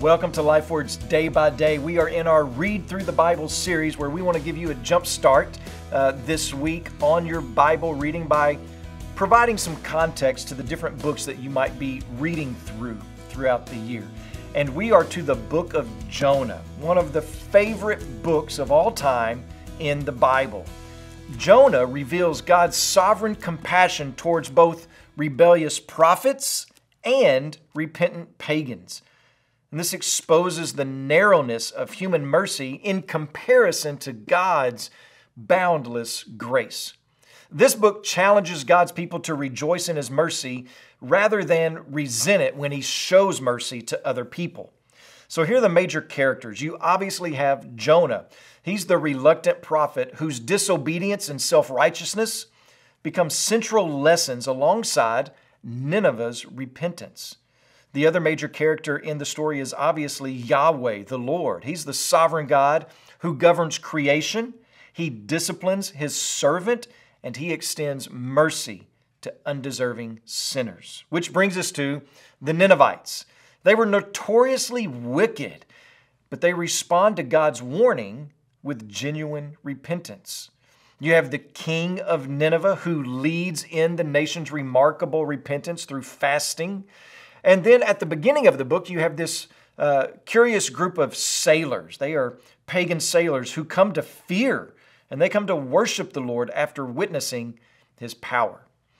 Welcome to LifeWords Day by Day. We are in our Read Through the Bible series where we want to give you a jump start this week on your Bible reading by providing some context to the different books that you might be reading throughout the year. And we are to the book of Jonah, one of the favorite books of all time in the Bible. Jonah reveals God's sovereign compassion towards both rebellious prophets and repentant pagans. And this exposes the narrowness of human mercy in comparison to God's boundless grace. This book challenges God's people to rejoice in His mercy rather than resent it when He shows mercy to other people. So here are the major characters. You obviously have Jonah. He's the reluctant prophet whose disobedience and self-righteousness become central lessons alongside Nineveh's repentance. The other major character in the story is obviously Yahweh, the Lord. He's the sovereign God who governs creation. He disciplines His servant, and He extends mercy to undeserving sinners. Which brings us to the Ninevites. They were notoriously wicked, but they respond to God's warning with genuine repentance. You have the king of Nineveh who leads in the nation's remarkable repentance through fasting. And then at the beginning of the book, you have this curious group of sailors. They are pagan sailors who come to fear and they come to worship the Lord after witnessing His power.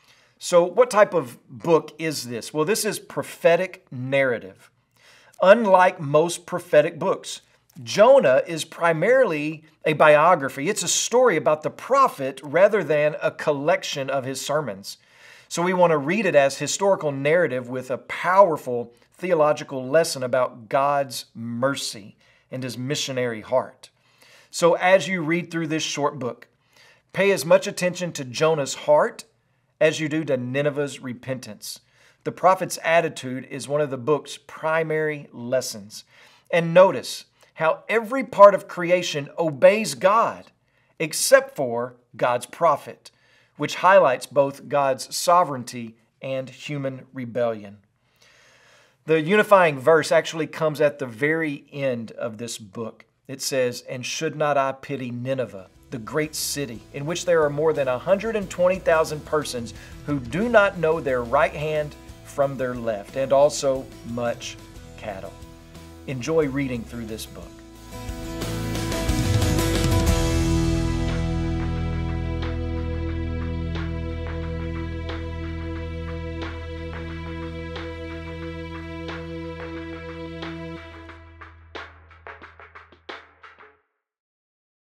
So what type of book is this? Well, this is prophetic narrative. Unlike most prophetic books, Jonah is primarily a biography. It's a story about the prophet rather than a collection of his sermons. So we want to read it as historical narrative with a powerful theological lesson about God's mercy and His missionary heart. So as you read through this short book, pay as much attention to Jonah's heart as you do to Nineveh's repentance. The prophet's attitude is one of the book's primary lessons. And notice how every part of creation obeys God except for God's prophet, which highlights both God's sovereignty and human rebellion. The unifying verse actually comes at the very end of this book. It says, "And should not I pity Nineveh, the great city, in which there are more than 120,000 persons who do not know their right hand from their left, and also much cattle." Enjoy reading through this book.